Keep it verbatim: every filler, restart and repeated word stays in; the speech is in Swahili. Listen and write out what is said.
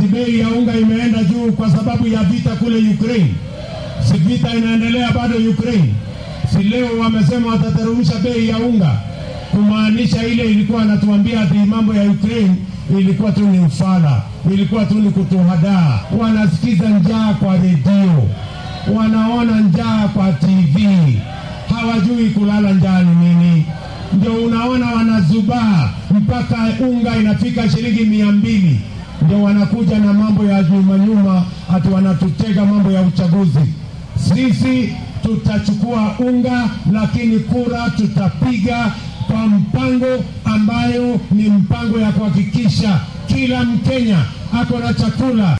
ati bei ya unga imeenda juu kwa sababu ya vita kule Ukraine. Si vita inaendelea bado Ukraine? Si leo wamesema watateremsha bei ya unga, kumaanisha ile ilikuwa anatuambia ati mambo ya Ukraine ilikuwa tu ni ufala, ilikuwa tu ni kutuhadaa. Wanasikiza njaa kwa redio, wanaona njaa kwa T V, hawajui kulala njaa ni nini. Ndio unaona wanazubaa mpaka unga inafika shilingi mia mbili. Ndio wanakuja na mambo ya nyuma nyuma ati wanatutega mambo ya uchaguzi. Sisi tutachukua unga, lakini kura tutapiga kwa mpango ambayo ni mpango ya kuhakikisha kila Mkenya ako na chakula.